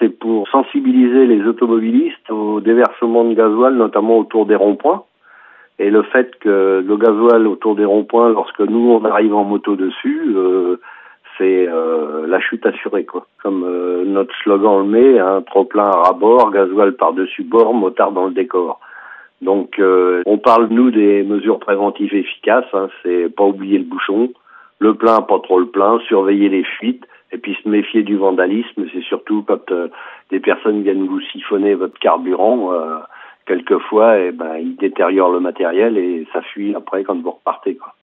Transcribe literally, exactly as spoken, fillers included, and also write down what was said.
c'est pour sensibiliser les automobilistes au déversement de gasoil, notamment autour des ronds-points. Et le fait que le gasoil autour des ronds-points, lorsque nous on arrive en moto dessus, euh, c'est euh, la chute assurée, quoi. Comme euh, notre slogan le met, hein, trop plein à bord, gasoil par-dessus bord, motard dans le décor. Donc euh, on parle nous des mesures préventives efficaces, hein, c'est pas oublier le bouchon, le plein, pas trop le plein, surveiller les fuites, et puis se méfier du vandalisme. C'est surtout quand euh, des personnes viennent vous siphonner votre carburant, euh, quelquefois, eh ben, ils détériorent le matériel et ça fuit après quand vous repartez, quoi.